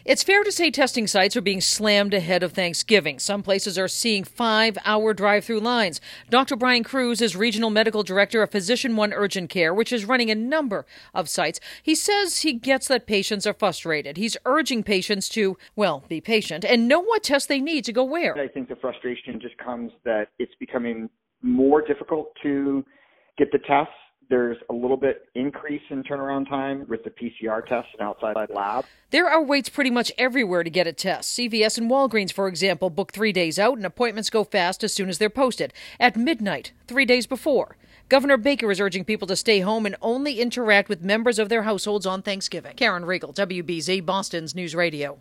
It's fair to say testing sites are being slammed ahead of Thanksgiving. Some places are seeing 5-hour drive-through lines. Dr. Brian Cruz is Regional Medical Director of Physician One Urgent Care, which is running a number of sites. He says he gets that patients are frustrated. He's urging patients to, be patient and know what tests they need to go where. I think the frustration just comes that it's becoming more difficult to get the tests. There's a little bit increase in turnaround time with the PCR tests and outside lab. There are waits pretty much everywhere to get a test. CVS and Walgreens, for example, book 3 days out, and appointments go fast as soon as they're posted. At midnight, 3 days before. Governor Baker is urging people to stay home and only interact with members of their households on Thanksgiving. Karen Riegel, WBZ, Boston's News Radio.